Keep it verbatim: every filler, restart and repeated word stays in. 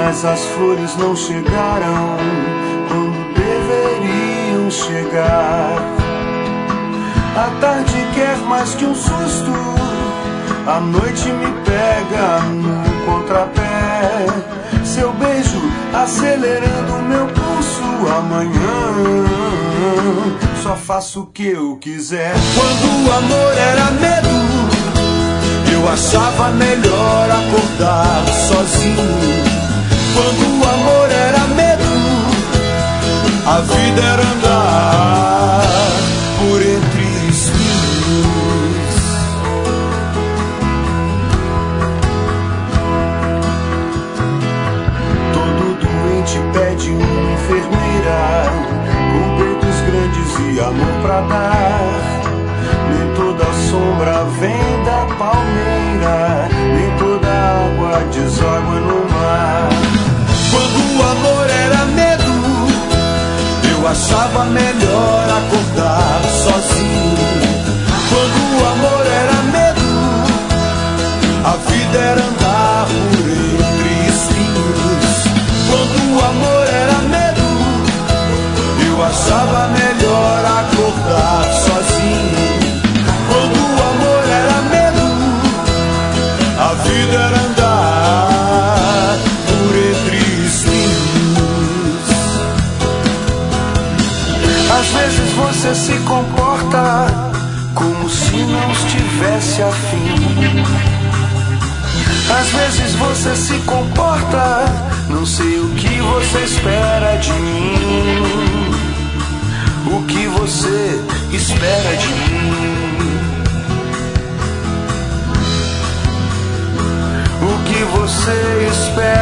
mas as flores não chegaram quando deveriam chegar. A tarde quer mais que um susto, a noite me pega no contrapé. Seu beijo acelerando meu pulso. Amanhã só faço o que eu quiser. Quando o amor era medo, eu achava melhor acordar sozinho. Quando o amor era medo, a vida era andar por entre espinhos. Todo doente pede uma enfermeira com peitos grandes e amor pra dar. Nem toda sombra vem da palmeira, nem toda água deságua no mar. Quando o amor era medo, eu achava melhor acordar sozinho. Quando o amor era medo, a vida era andar por entre espinhos. Quando o amor era medo, eu achava melhor acordar sozinho. Quando o amor era medo, a vida era andar por entre espinhos. Às vezes você se comporta como se não estivesse afim. Às vezes você se comporta, não sei o que você espera de mim. O que você espera de mim? O que você espera?